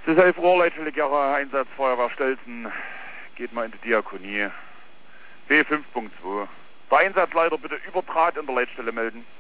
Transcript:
Es ist 11 Uhr, Leitstelle Einsatz Feuerwehr Stelzen. Geht mal in die Diakonie. B5.2. Der Einsatzleiter bitte über Draht in der Leitstelle melden.